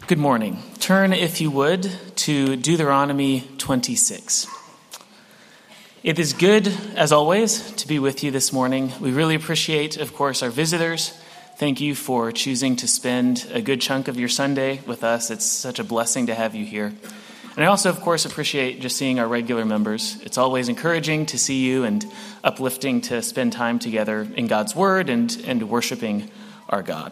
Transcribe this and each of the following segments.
Good morning. Turn, if you would, to Deuteronomy 26. It is good, as always, to be with you this morning. We really appreciate, of course, our visitors. Thank you for choosing to spend a good chunk of your Sunday with us. It's such a blessing to have you here. And I also, of course, appreciate just seeing our regular members. It's always encouraging to see you and uplifting to spend time together in God's Word and worshiping our God.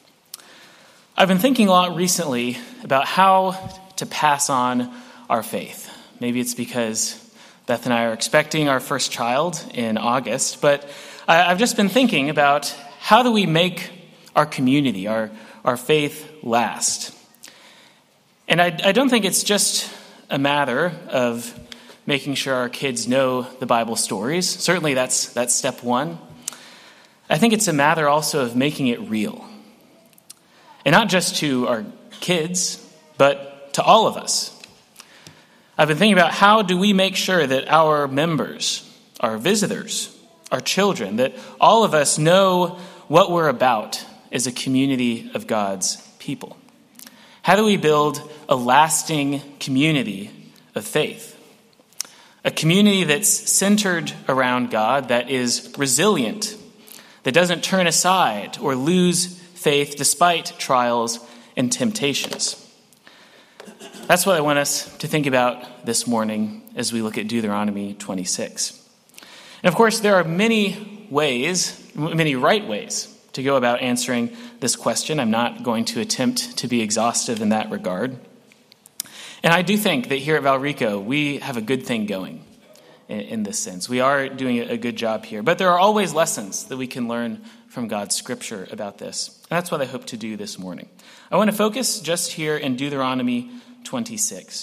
I've been thinking a lot recently about how to pass on our faith. Maybe it's because Beth and I are expecting our first child in August, but I've just been thinking about how do we make our community, our faith last. And I don't think it's just a matter of making sure our kids know the Bible stories. Certainly that's step one. I think it's a matter also of making it real. And not just to our kids, but to all of us. I've been thinking about how do we make sure that our members, our visitors, our children, that all of us know what we're about as a community of God's people. How do we build a lasting community of faith? A community that's centered around God, that is resilient, that doesn't turn aside or lose faith despite trials and temptations. That's what I want us to think about this morning as we look at Deuteronomy 26. And of course, there are many right ways to go about answering this question. I'm not going to attempt to be exhaustive in that regard. And I do think that here at Valrico, we have a good thing going in this sense. We are doing a good job here. But there are always lessons that we can learn from God's scripture about this. And that's what I hope to do this morning. I want to focus just here in Deuteronomy 26.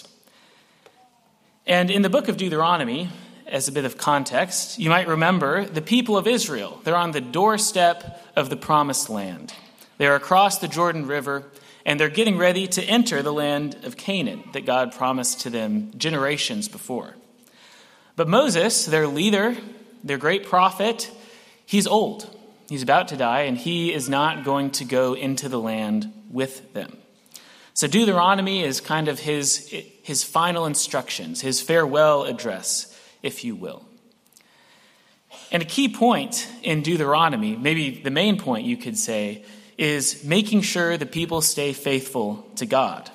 And in the book of Deuteronomy, as a bit of context, you might remember the people of Israel. They're on the doorstep of the promised land. They're across the Jordan River, and they're getting ready to enter the land of Canaan that God promised to them generations before. But Moses, their leader, their great prophet, he's old. He's about to die, and he is not going to go into the land with them. So Deuteronomy is kind of his final instructions, his farewell address, if you will. And a key point in Deuteronomy, maybe the main point you could say, is making sure the people stay faithful to God.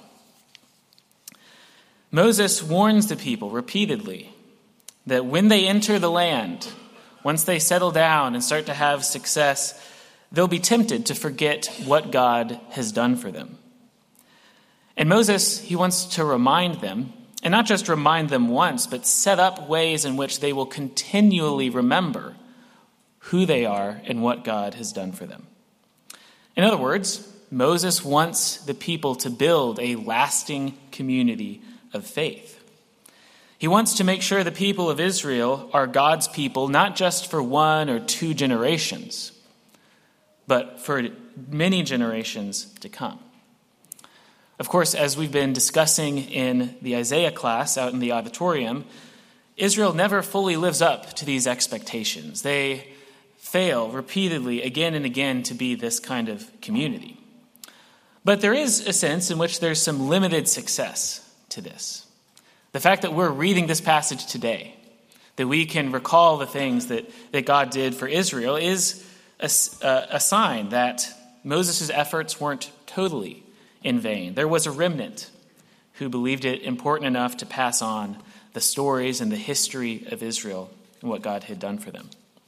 Moses warns the people repeatedly that when they enter the land, once they settle down and start to have success, they'll be tempted to forget what God has done for them. And Moses, he wants to remind them, and not just remind them once, but set up ways in which they will continually remember who they are and what God has done for them. In other words, Moses wants the people to build a lasting community of faith. He wants to make sure the people of Israel are God's people, not just for 1 or 2 generations, but for many generations to come. Of course, as we've been discussing in the Isaiah class out in the auditorium, Israel never fully lives up to these expectations. They fail repeatedly again and again to be this kind of community. But there is a sense in which there's some limited success to this. The fact that we're reading this passage today, that we can recall the things that God did for Israel, is a sign that Moses' efforts weren't totally in vain. There was a remnant who believed it important enough to pass on the stories and the history of Israel and what God had done for them.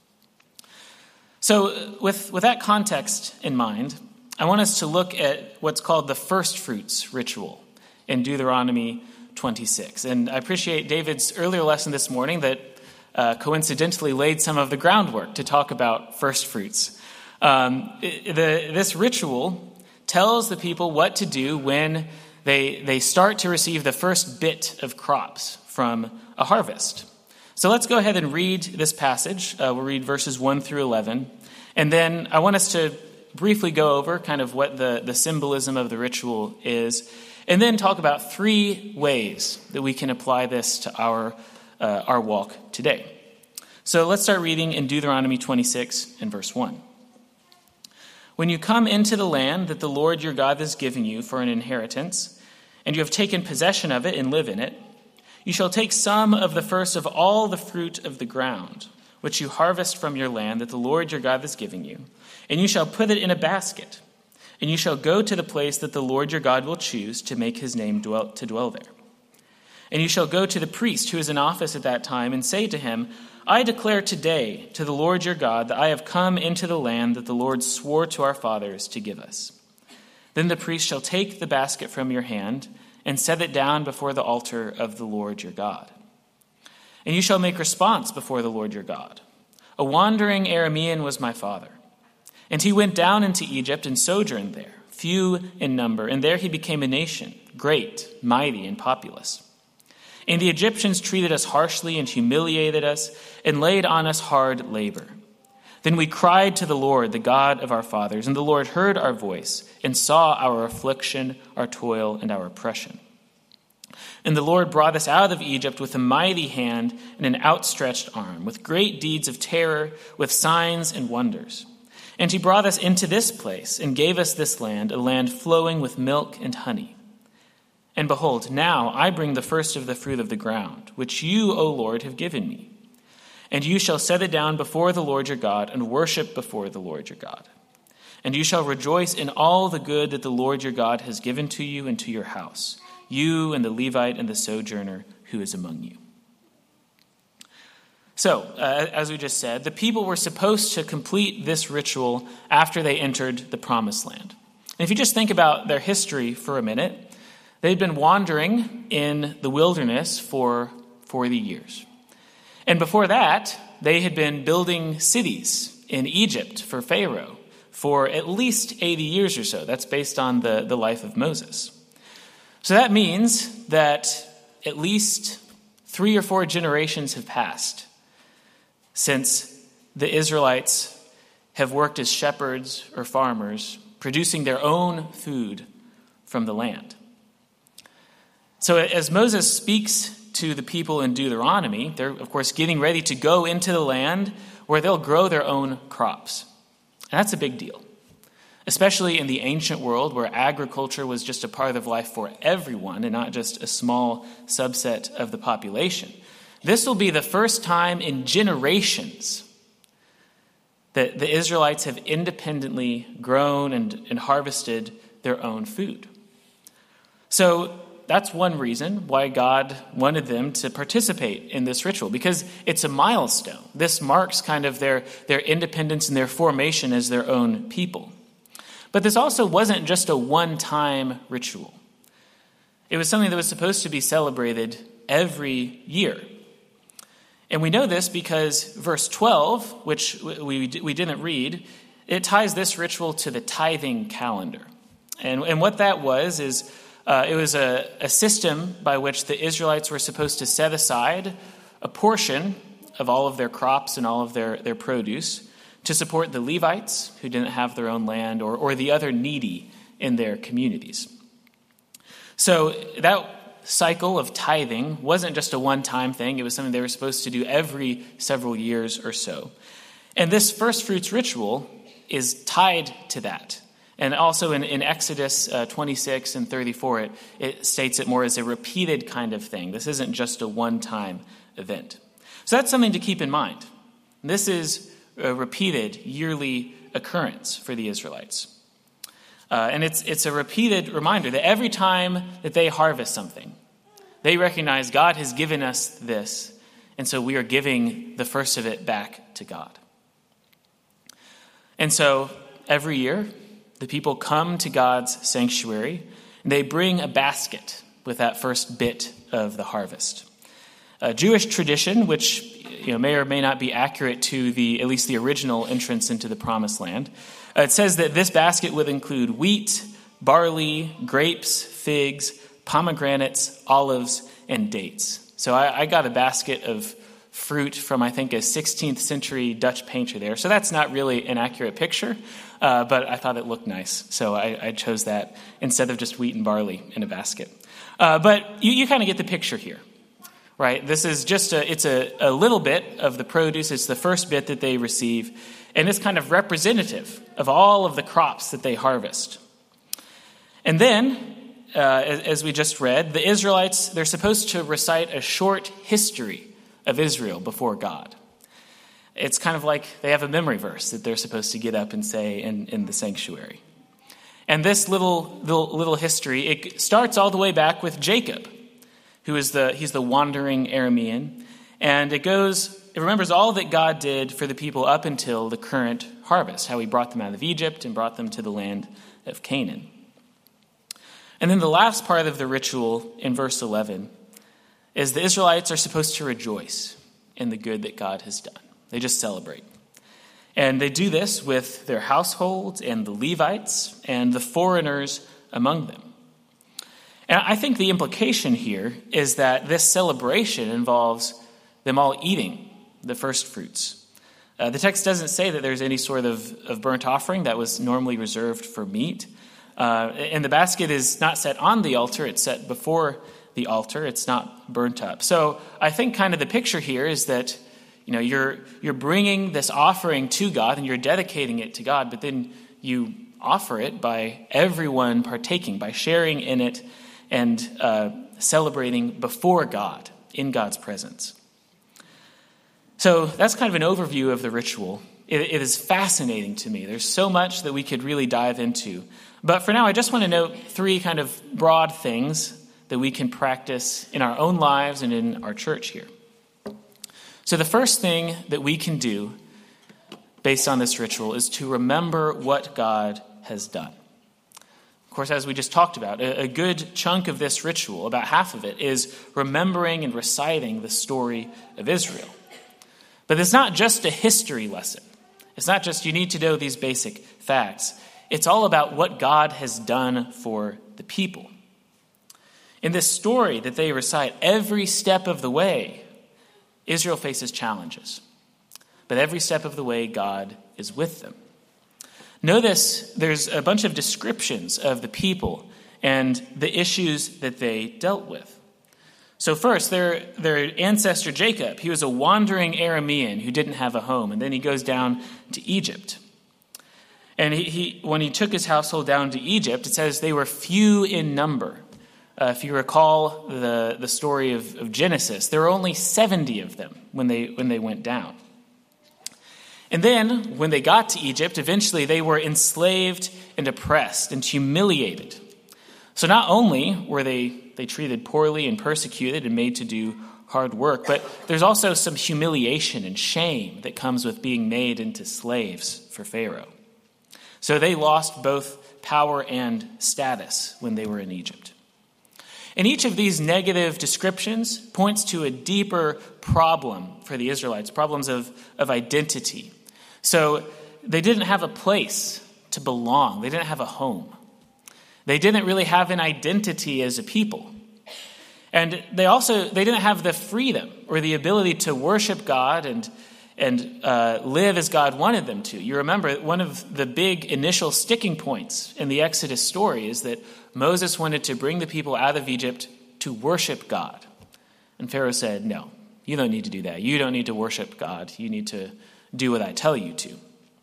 So with that context in mind, I want us to look at what's called the first fruits ritual in Deuteronomy 26. And I appreciate David's earlier lesson this morning that coincidentally laid some of the groundwork to talk about first fruits. This ritual tells the people what to do when they start to receive the first bit of crops from a harvest. So let's go ahead and read this passage. We'll read verses 1 through 11. And then I want us to briefly go over kind of what the symbolism of the ritual is, and then talk about 3 ways that we can apply this to our walk today. So let's start reading in Deuteronomy 26 and verse 1. When you come into the land that the Lord your God is giving you for an inheritance, and you have taken possession of it and live in it, you shall take some of the first of all the fruit of the ground, which you harvest from your land that the Lord your God is giving you, and you shall put it in a basket, and you shall go to the place that the Lord your God will choose to make his name dwell there. And you shall go to the priest who is in office at that time and say to him, I declare today to the Lord your God that I have come into the land that the Lord swore to our fathers to give us. Then the priest shall take the basket from your hand and set it down before the altar of the Lord your God. And you shall make response before the Lord your God. A wandering Aramean was my father, and he went down into Egypt and sojourned there, few in number, and there he became a nation, great, mighty, and populous. And the Egyptians treated us harshly and humiliated us and laid on us hard labor. Then we cried to the Lord, the God of our fathers, and the Lord heard our voice and saw our affliction, our toil, and our oppression. And the Lord brought us out of Egypt with a mighty hand and an outstretched arm, with great deeds of terror, with signs and wonders. And he brought us into this place and gave us this land, a land flowing with milk and honey. And behold, now I bring the first of the fruit of the ground, which you, O Lord, have given me. And you shall set it down before the Lord your God and worship before the Lord your God. And you shall rejoice in all the good that the Lord your God has given to you and to your house, you and the Levite and the sojourner who is among you. So, as we just said, the people were supposed to complete this ritual after they entered the Promised Land. And if you just think about their history for a minute, they'd been wandering in the wilderness for 40 years. And before that, they had been building cities in Egypt for Pharaoh for at least 80 years or so. That's based on the life of Moses. So that means that at least 3 or 4 generations have passed since the Israelites have worked as shepherds or farmers, producing their own food from the land. So as Moses speaks to the people in Deuteronomy, they're, of course, getting ready to go into the land where they'll grow their own crops. And that's a big deal, especially in the ancient world where agriculture was just a part of life for everyone and not just a small subset of the population. This will be the first time in generations that the Israelites have independently grown and harvested their own food. So that's one reason why God wanted them to participate in this ritual, because it's a milestone. This marks kind of their independence and their formation as their own people. But this also wasn't just a one-time ritual. It was something that was supposed to be celebrated every year. And we know this because verse 12, which we didn't read, it ties this ritual to the tithing calendar. And what that was is it was a system by which the Israelites were supposed to set aside a portion of all of their crops and all of their produce to support the Levites who didn't have their own land or the other needy in their communities. So that cycle of tithing wasn't just a one-time thing. It was something they were supposed to do every several years or so. And this first fruits ritual is tied to that. And also in Exodus 26 and 34, it states it more as a repeated kind of thing. This isn't just a one-time event. So that's something to keep in mind. This is a repeated yearly occurrence for the Israelites. And it's a repeated reminder that every time that they harvest something, they recognize God has given us this, and so we are giving the first of it back to God. And so every year, the people come to God's sanctuary, and they bring a basket with that first bit of the harvest. A Jewish tradition, which may or may not be accurate to at least the original entrance into the Promised Land, it says that this basket would include wheat, barley, grapes, figs, pomegranates, olives, and dates. So I got a basket of fruit from, I think, a 16th century Dutch painter there. So that's not really an accurate picture, but I thought it looked nice. So I chose that instead of just wheat and barley in a basket. But you kind of get the picture here, right? This is just it's a little bit of the produce. It's the first bit that they receive. And it's kind of representative of all of the crops that they harvest. And then, as we just read, the Israelites, they're supposed to recite a short history of Israel before God. It's kind of like they have a memory verse that they're supposed to get up and say in the sanctuary. And this little history, it starts all the way back with Jacob, he's the wandering Aramean. And it remembers all that God did for the people up until the current harvest, how he brought them out of Egypt and brought them to the land of Canaan. And then the last part of the ritual in verse 11 is the Israelites are supposed to rejoice in the good that God has done. They just celebrate. And they do this with their households and the Levites and the foreigners among them. And I think the implication here is that this celebration involves them all eating the first fruits. The text doesn't say that there's any sort of burnt offering that was normally reserved for meat. And the basket is not set on the altar, it's set before the altar, it's not burnt up. So I think kind of the picture here is that, you're bringing this offering to God and you're dedicating it to God, but then you offer it by everyone partaking, by sharing in it and celebrating before God, in God's presence. So that's kind of an overview of the ritual. It is fascinating to me. There's so much that we could really dive into. But for now, I just want to note 3 kind of broad things that we can practice in our own lives and in our church here. So the first thing that we can do based on this ritual is to remember what God has done. Of course, as we just talked about, a good chunk of this ritual, about half of it, is remembering and reciting the story of Israel. But it's not just a history lesson. It's not just you need to know these basic facts. It's all about what God has done for the people. In this story that they recite, every step of the way, Israel faces challenges. But every step of the way, God is with them. Notice there's a bunch of descriptions of the people and the issues that they dealt with. So first, their ancestor Jacob, he was a wandering Aramean who didn't have a home, and then he goes down to Egypt. And when he took his household down to Egypt, it says they were few in number. If you recall the story of Genesis, there were only 70 of them when they went down. And then, when they got to Egypt, eventually they were enslaved and oppressed and humiliated. So not only were they treated poorly and persecuted and made to do hard work, but there's also some humiliation and shame that comes with being made into slaves for Pharaoh. So they lost both power and status when they were in Egypt. And each of these negative descriptions points to a deeper problem for the Israelites, problems of identity. So they didn't have a place to belong. They didn't have a home. They didn't really have an identity as a people. And they didn't have the freedom or the ability to worship God and live as God wanted them to. You remember one of the big initial sticking points in the Exodus story is that Moses wanted to bring the people out of Egypt to worship God. And Pharaoh said, no, you don't need to do that. You don't need to worship God. You need to do what I tell you to.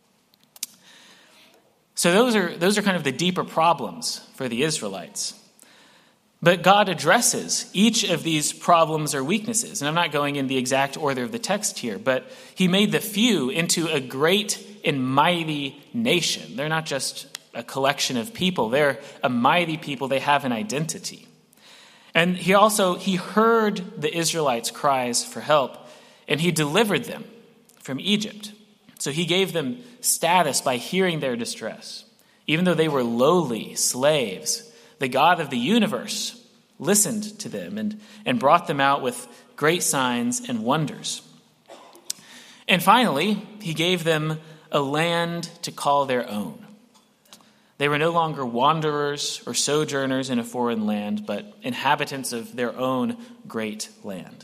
So those are kind of the deeper problems for the Israelites. But God addresses each of these problems or weaknesses. And I'm not going in the exact order of the text here, but he made the few into a great and mighty nation. They're not just a collection of people. They're a mighty people. They have an identity. And he heard the Israelites' cries for help, and he delivered them from Egypt. So he gave them status by hearing their distress. Even though they were lowly slaves, the God of the universe listened to them and brought them out with great signs and wonders. And finally, he gave them a land to call their own. They were no longer wanderers or sojourners in a foreign land, but inhabitants of their own great land.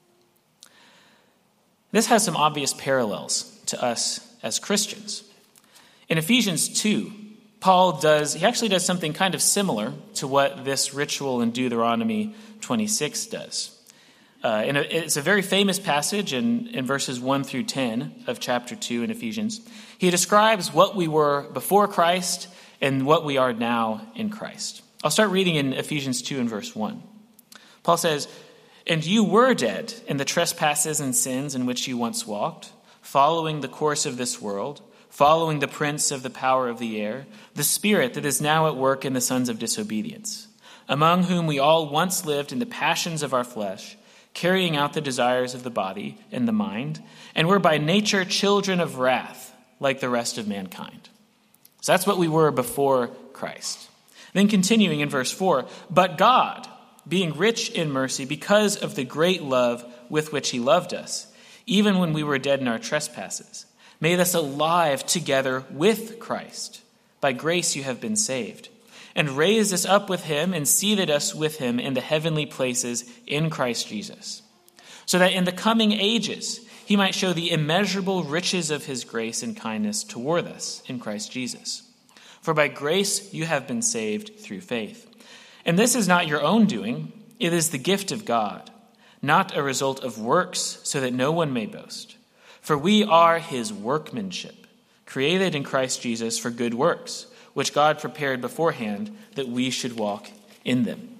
This has some obvious parallels to us as Christians. In Ephesians 2, Paul actually does something kind of similar to what this ritual in Deuteronomy 26 does. And it's a very famous passage in verses 1 through 10 of chapter 2 in Ephesians. He describes what we were before Christ and what we are now in Christ. I'll start reading in Ephesians 2 and verse 1. Paul says, "And you were dead in the trespasses and sins in which you once walked, following the course of this world, following the prince of the power of the air, the spirit that is now at work in the sons of disobedience, among whom we all once lived in the passions of our flesh, carrying out the desires of the body and the mind, and were by nature children of wrath, like the rest of mankind." So that's what we were before Christ. Then continuing in verse 4, "But God, being rich in mercy, because of the great love with which he loved us, even when we were dead in our trespasses, made us alive together with Christ. By grace you have been saved, and raised us up with him and seated us with him in the heavenly places in Christ Jesus, so that in the coming ages he might show the immeasurable riches of his grace and kindness toward us in Christ Jesus. For by grace you have been saved through faith. And this is not your own doing, it is the gift of God, not a result of works, so that no one may boast. For we are his workmanship, created in Christ Jesus for good works, which God prepared beforehand that we should walk in them."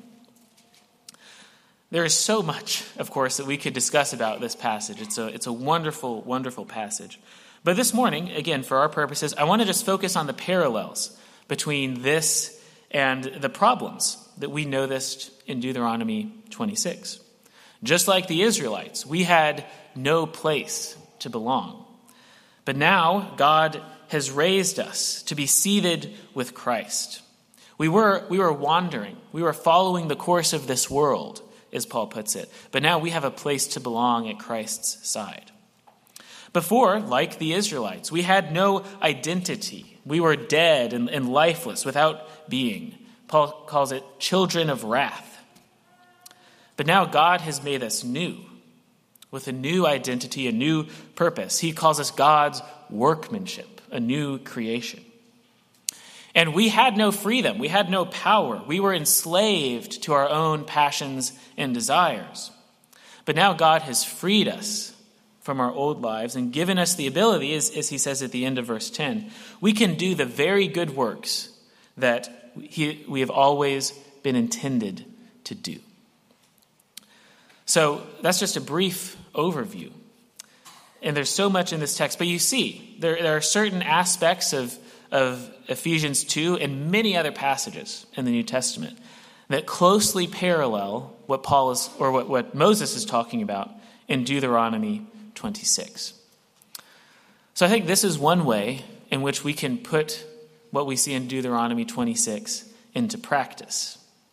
There is so much, of course, that we could discuss about this passage. It's a wonderful, wonderful passage. But this morning, again, for our purposes, I want to just focus on the parallels between this and the problems that we noticed in Deuteronomy 26. Just like the Israelites, we had no place to belong. But now God has raised us to be seated with Christ. We were wandering. We were following the course of this world, as Paul puts it. But now we have a place to belong at Christ's side. Before, like the Israelites, we had no identity. We were dead and lifeless, without being. Paul calls it children of wrath. But now God has made us new, with a new identity, a new purpose. He calls us God's workmanship, a new creation. And we had no freedom. We had no power. We were enslaved to our own passions and desires. But now God has freed us from our old lives and given us the ability, as he says at the end of verse 10, we can do the very good works that we have always been intended to do. So that's just a brief overview. And there's so much in this text. But you see, there are certain aspects of Ephesians 2 and many other passages in the New Testament that closely parallel what Moses is talking about in Deuteronomy 26. So I think this is one way in which we can put what we see in Deuteronomy 26 into practice.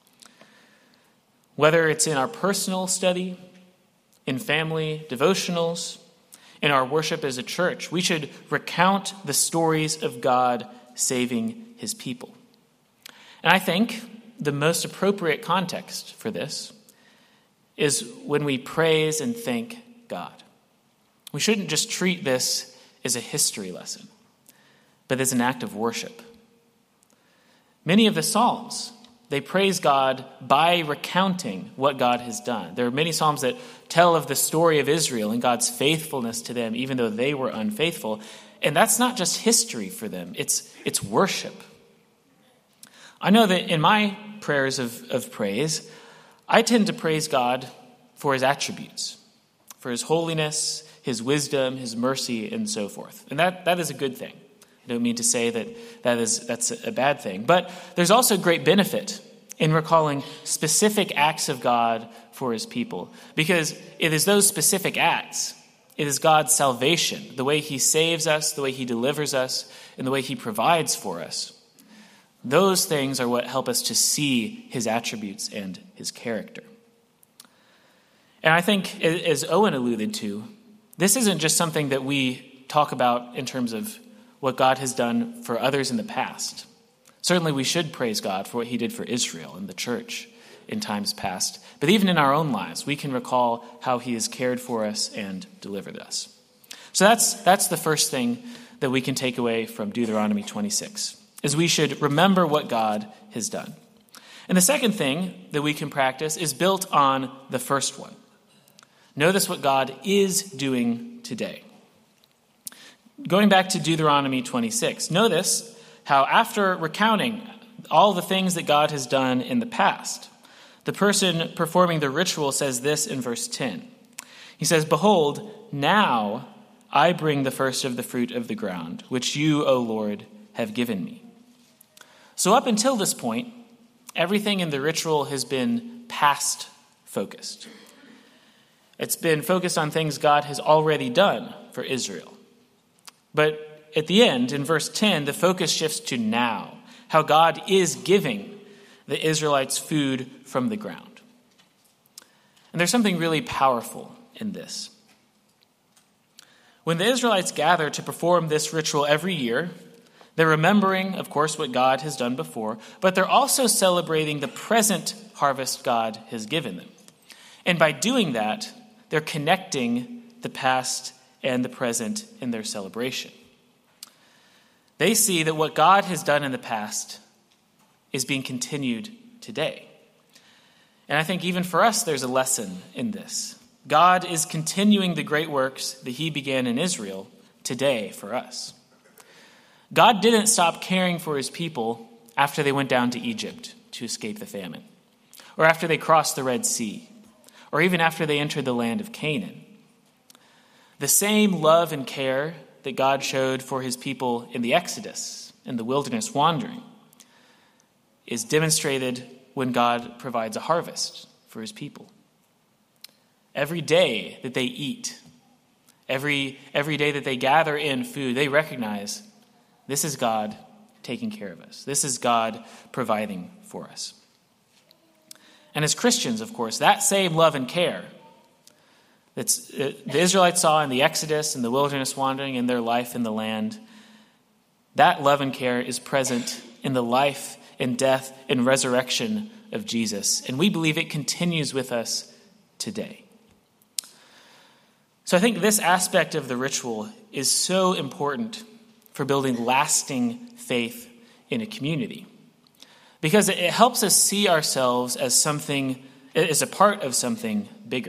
Whether it's in our personal study, in family devotionals, in our worship as a church, we should recount the stories of God saving his people. And I think the most appropriate context for this is when we praise and thank God. We shouldn't just treat this as a history lesson, but as an act of worship. Many of the Psalms, they praise God by recounting what God has done. There are many Psalms that tell of the story of Israel and God's faithfulness to them, even though they were unfaithful. And that's not just history for them, it's worship. I know that in my prayers of praise, I tend to praise God for his attributes, for his holiness, his wisdom, his mercy, and so forth. And that is a good thing. I don't mean to say that's a bad thing. But there's also great benefit in recalling specific acts of God for his people. Because it is those specific acts, it is God's salvation, the way he saves us, the way he delivers us, and the way he provides for us. Those things are what help us to see his attributes and his character. And I think, as Owen alluded to, this isn't just something that we talk about in terms of what God has done for others in the past. Certainly we should praise God for what he did for Israel and the church in times past. But even in our own lives, we can recall how he has cared for us and delivered us. So that's the first thing that we can take away from Deuteronomy 26, is we should remember what God has done. And the second thing that we can practice is built on the first one. Notice what God is doing today. Going back to Deuteronomy 26, notice how after recounting all the things that God has done in the past, the person performing the ritual says this in verse 10. He says, "Behold, now I bring the first of the fruit of the ground, which you, O Lord, have given me." So up until this point, everything in the ritual has been past focused. It's been focused on things God has already done for Israel. But at the end, in verse 10, the focus shifts to now, how God is giving the Israelites food from the ground. And there's something really powerful in this. When the Israelites gather to perform this ritual every year, they're remembering, of course, what God has done before, but they're also celebrating the present harvest God has given them. And by doing that, they're connecting the past and the present in their celebration. They see that what God has done in the past is being continued today. And I think even for us, there's a lesson in this. God is continuing the great works that he began in Israel today for us. God didn't stop caring for his people after they went down to Egypt to escape the famine, or after they crossed the Red Sea, or even after they entered the land of Canaan. The same love and care that God showed for his people in the Exodus, in the wilderness wandering, is demonstrated when God provides a harvest for his people. Every day that they eat, every day that they gather in food, they recognize this is God taking care of us. This is God providing for us. And as Christians, of course, that same love and care that the Israelites saw in the Exodus and the wilderness wandering in their life in the land, that love and care is present in the life and death and resurrection of Jesus. And we believe it continues with us today. So I think this aspect of the ritual is so important for building lasting faith in a community, because it helps us see ourselves as a part of something bigger.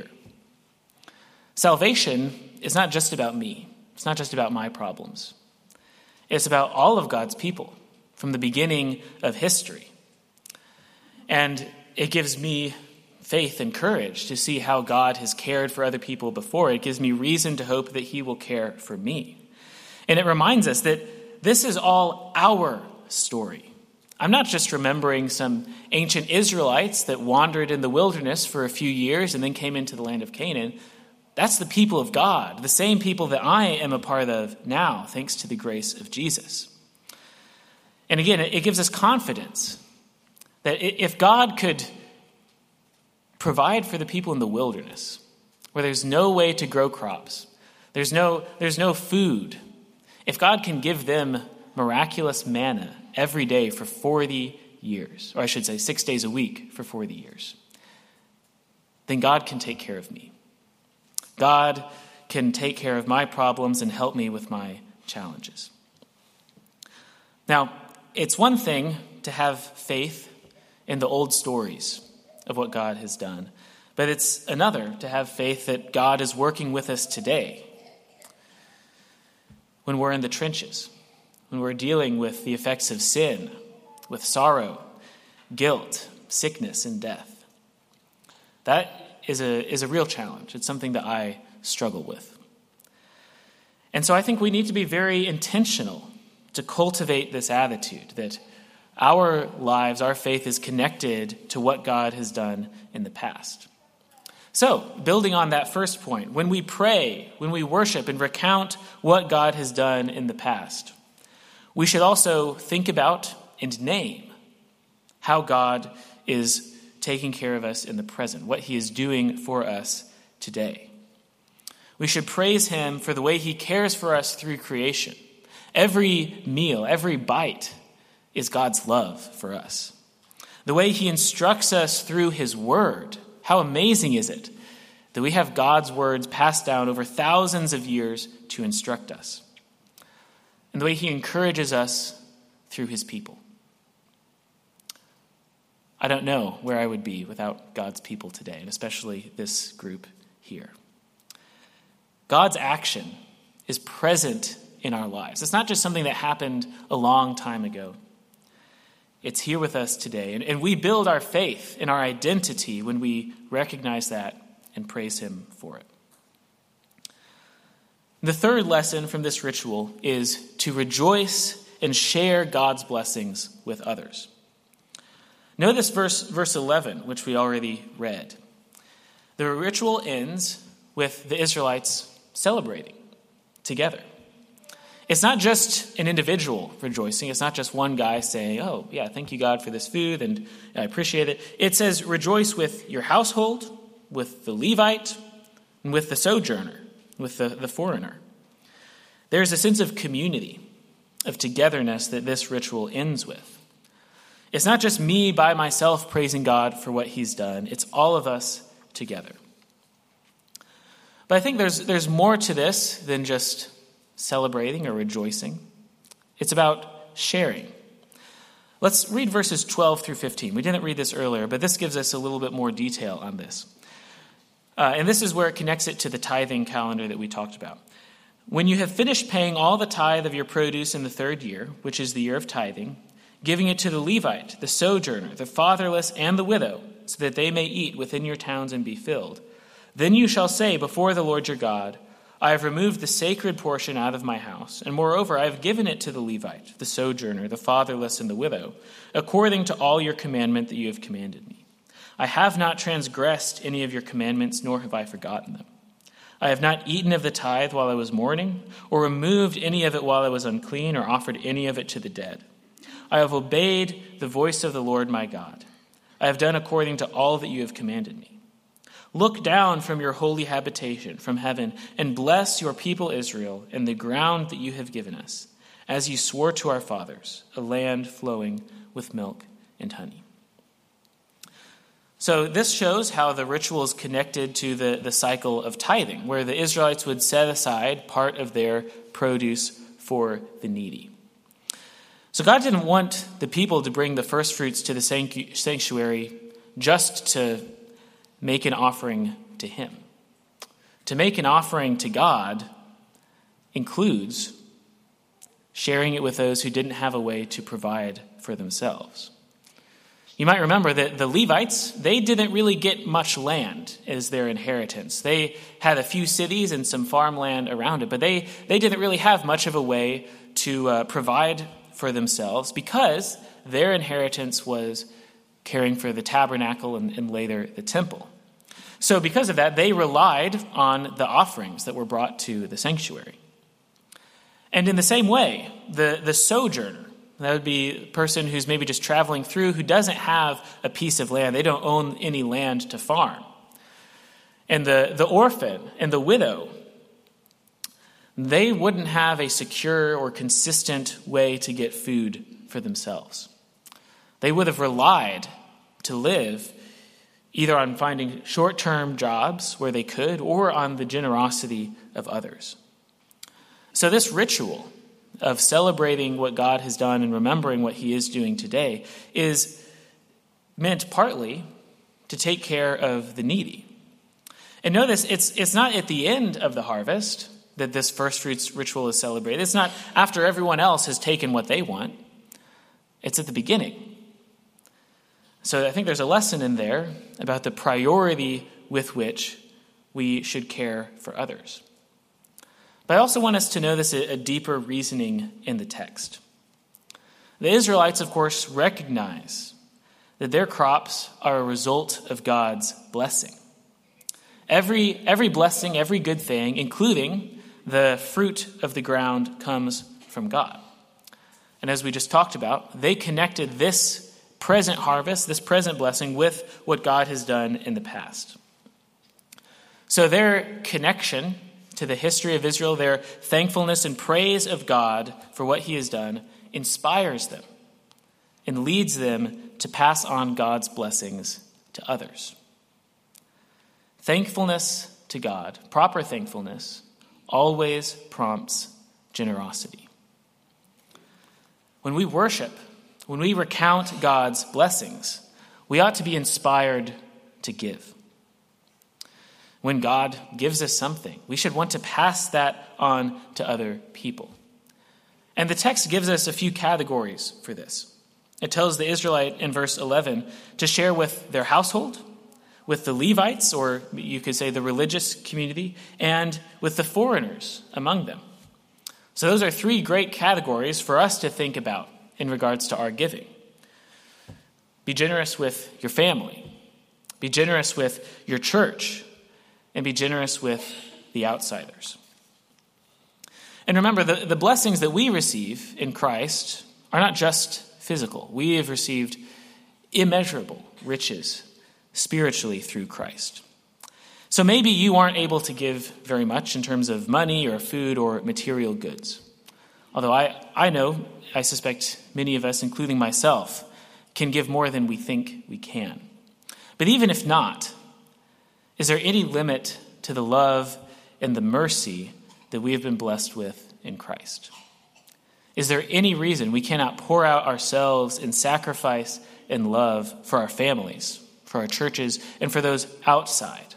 Salvation is not just about me. It's not just about my problems. It's about all of God's people from the beginning of history. And it gives me faith and courage to see how God has cared for other people before. It gives me reason to hope that he will care for me. And it reminds us that this is all our story. I'm not just remembering some ancient Israelites that wandered in the wilderness for a few years and then came into the land of Canaan. That's the people of God, the same people that I am a part of now, thanks to the grace of Jesus. And again, it gives us confidence that if God could provide for the people in the wilderness, where there's no way to grow crops, there's no food, if God can give them miraculous manna every day for 40 years, or I should say 6 days a week for 40 years, then God can take care of me. God can take care of my problems and help me with my challenges. Now, it's one thing to have faith in the old stories of what God has done, but it's another to have faith that God is working with us today when we're in the trenches, when we're dealing with the effects of sin, with sorrow, guilt, sickness, and death. That is a real challenge. It's something that I struggle with. And so I think we need to be very intentional to cultivate this attitude that our lives, our faith is connected to what God has done in the past. So, building on that first point, when we pray, when we worship and recount what God has done in the past, we should also think about and name how God is taking care of us in the present, what he is doing for us today. We should praise him for the way he cares for us through creation. Every meal, every bite is God's love for us. The way he instructs us through his word, how amazing is it that we have God's words passed down over thousands of years to instruct us. And the way he encourages us through his people. I don't know where I would be without God's people today, and especially this group here. God's action is present in our lives. It's not just something that happened a long time ago. It's here with us today. And we build our faith and our identity when we recognize that and praise him for it. The third lesson from this ritual is to rejoice and share God's blessings with others. Notice verse 11, which we already read. The ritual ends with the Israelites celebrating together. It's not just an individual rejoicing. It's not just one guy saying, oh, yeah, thank you, God, for this food, and I appreciate it. It says rejoice with your household, with the Levite, and with the sojourner, with the foreigner. There's a sense of community, of togetherness that this ritual ends with. It's not just me by myself praising God for what he's done. It's all of us together. But I think there's more to this than just celebrating or rejoicing. It's about sharing. Let's read verses 12 through 15. We didn't read this earlier, but this gives us a little bit more detail on this. And this is where it connects it to the tithing calendar that we talked about. When you have finished paying all the tithe of your produce in the third year, which is the year of tithing, giving it to the Levite, the sojourner, the fatherless, and the widow, so that they may eat within your towns and be filled, then you shall say before the Lord your God, I have removed the sacred portion out of my house, and moreover I have given it to the Levite, the sojourner, the fatherless, and the widow, according to all your commandment that you have commanded me. I have not transgressed any of your commandments, nor have I forgotten them. I have not eaten of the tithe while I was mourning, or removed any of it while I was unclean, or offered any of it to the dead. I have obeyed the voice of the Lord my God. I have done according to all that you have commanded me. Look down from your holy habitation, from heaven, and bless your people Israel and the ground that you have given us, as you swore to our fathers, a land flowing with milk and honey. So this shows how the ritual is connected to the cycle of tithing, where the Israelites would set aside part of their produce for the needy. So God didn't want the people to bring the first fruits to the sanctuary just to make an offering to him. To make an offering to God includes sharing it with those who didn't have a way to provide for themselves. You might remember that the Levites, they didn't really get much land as their inheritance. They had a few cities and some farmland around it, but they didn't really have much of a way to provide for themselves because their inheritance was caring for the tabernacle and later the temple. So because of that, they relied on the offerings that were brought to the sanctuary. And in the same way, the sojourner, that would be a person who's maybe just traveling through, who doesn't have a piece of land. They don't own any land to farm. And the orphan and the widow, they wouldn't have a secure or consistent way to get food for themselves. They would have relied to live either on finding short-term jobs where they could or on the generosity of others. So this ritual of celebrating what God has done and remembering what he is doing today is meant partly to take care of the needy. And notice, it's not at the end of the harvest that this first fruits ritual is celebrated. It's not after everyone else has taken what they want. It's at the beginning. So I think there's a lesson in there about the priority with which we should care for others. But I also want us to notice a deeper reasoning in the text. The Israelites, of course, recognize that their crops are a result of God's blessing. Every blessing, every good thing, including the fruit of the ground, comes from God. And as we just talked about, they connected this present harvest, this present blessing, with what God has done in the past. So their connection to the history of Israel, their thankfulness and praise of God for what he has done, inspires them and leads them to pass on God's blessings to others. Thankfulness to God, proper thankfulness, always prompts generosity. When we worship, when we recount God's blessings, we ought to be inspired to give. when God gives us something, we should want to pass that on to other people. And the text gives us a few categories for this. It tells the Israelite in verse 11 to share with their household, with the Levites, or you could say the religious community, and with the foreigners among them. So those are three great categories for us to think about in regards to our giving. Be generous with your family. Be generous with your church. And be generous with the outsiders. And remember, the blessings that we receive in Christ are not just physical. We have received immeasurable riches spiritually through Christ. So maybe you aren't able to give very much in terms of money or food or material goods. Although I suspect many of us, including myself, can give more than we think we can. But even if not, is there any limit to the love and the mercy that we have been blessed with in Christ? Is there any reason we cannot pour out ourselves in sacrifice and love for our families, for our churches, and for those outside?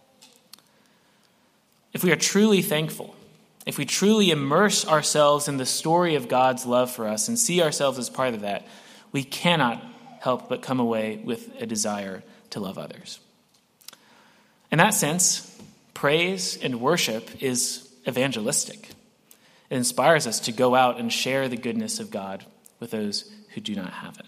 If we are truly thankful, if we truly immerse ourselves in the story of God's love for us and see ourselves as part of that, we cannot help but come away with a desire to love others. In that sense, praise and worship is evangelistic. It inspires us to go out and share the goodness of God with those who do not have it.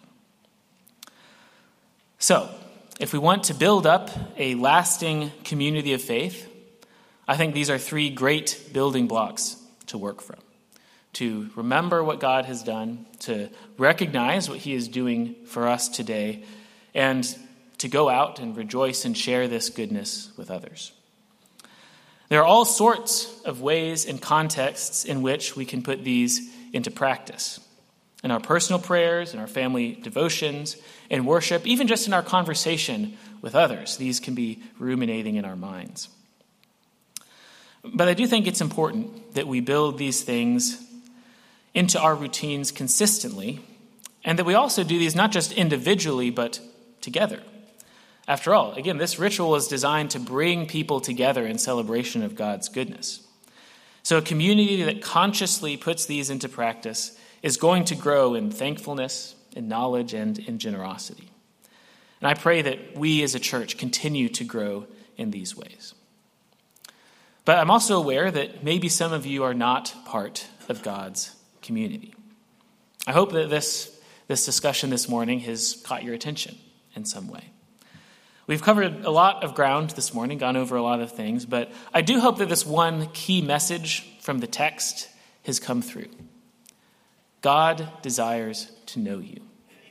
So, if we want to build up a lasting community of faith, I think these are three great building blocks to work from. To remember what God has done, to recognize what he is doing for us today, and to go out and rejoice and share this goodness with others. There are all sorts of ways and contexts in which we can put these into practice. In our personal prayers, in our family devotions, in worship, even just in our conversation with others, these can be ruminating in our minds. But I do think it's important that we build these things into our routines consistently, and that we also do these not just individually, but together. After all, again, this ritual is designed to bring people together in celebration of God's goodness. So a community that consciously puts these into practice is going to grow in thankfulness, in knowledge, and in generosity. And I pray that we as a church continue to grow in these ways. But I'm also aware that maybe some of you are not part of God's community. I hope that this discussion this morning has caught your attention in some way. We've covered a lot of ground this morning, gone over a lot of things, but I do hope that this one key message from the text has come through. God desires to know you.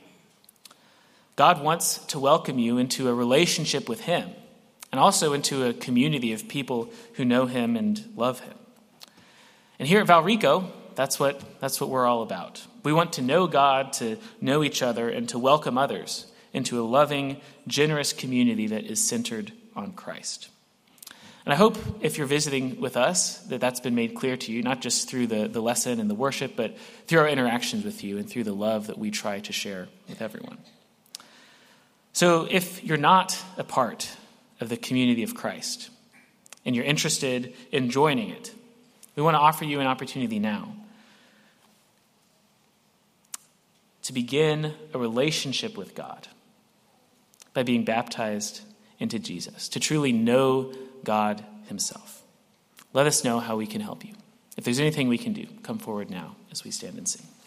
God wants to welcome you into a relationship with him, and also into a community of people who know him and love him. And here at Valrico, that's what we're all about. We want to know God, to know each other, and to welcome others into a loving, generous community that is centered on Christ. And I hope if you're visiting with us that that's been made clear to you, not just through the lesson and the worship, but through our interactions with you and through the love that we try to share with everyone. So if you're not a part of the community of Christ and you're interested in joining it, we want to offer you an opportunity now to begin a relationship with God by being baptized into Jesus, to truly know God himself. Let us know how we can help you. If there's anything we can do, come forward now as we stand and sing.